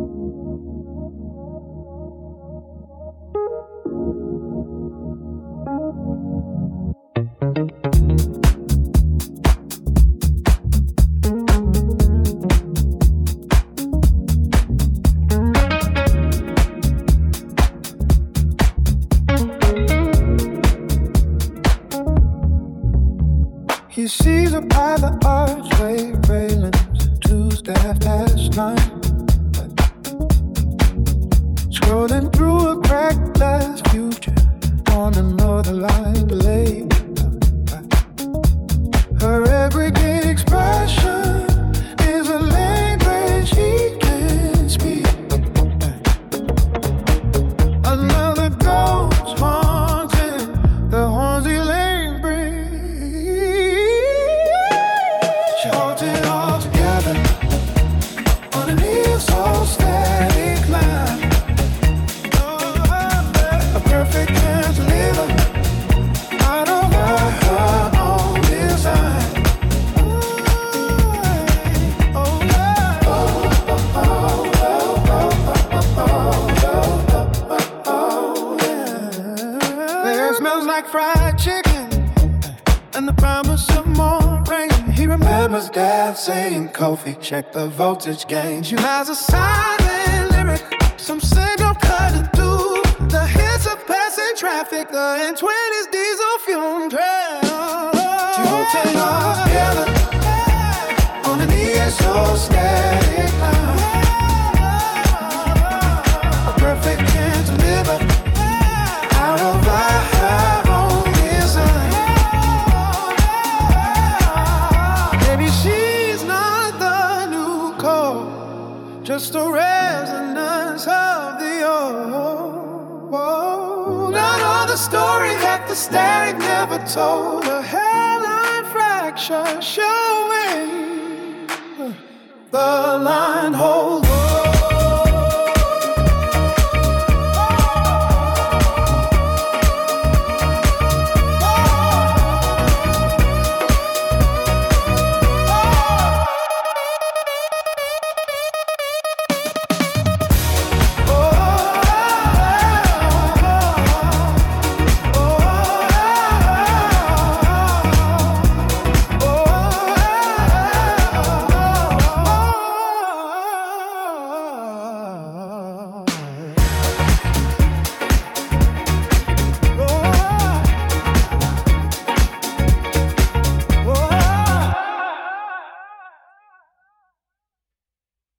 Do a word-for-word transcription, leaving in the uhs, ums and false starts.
He sees her by the archway railings, Tuesday half past nine. Scrolling through a cracked glass future on another line late. Her everyday expression is a language he can't speak. Another ghost haunting the Hornsey Lane breeze. She holds it all together underneath so static line. A perfect cantilever out of her own design. Oh yeah. Oh, oh, oh, oh, oh, oh, yeah. There smells like fried chicken and the promise of more rain. He remembers Dad saying, Kofi, check the voltage gain. She has a silent lyric, some signal cutting through the hits of passing traffic, the N twenties diesel fume trail. She holds it all together on an E S O static line. A perfect cantilever out of her own design. Maybe she's not the new code, just a resonance of the old. Whoa. Not all the story that the static never told. A hairline fracture showing the line holds.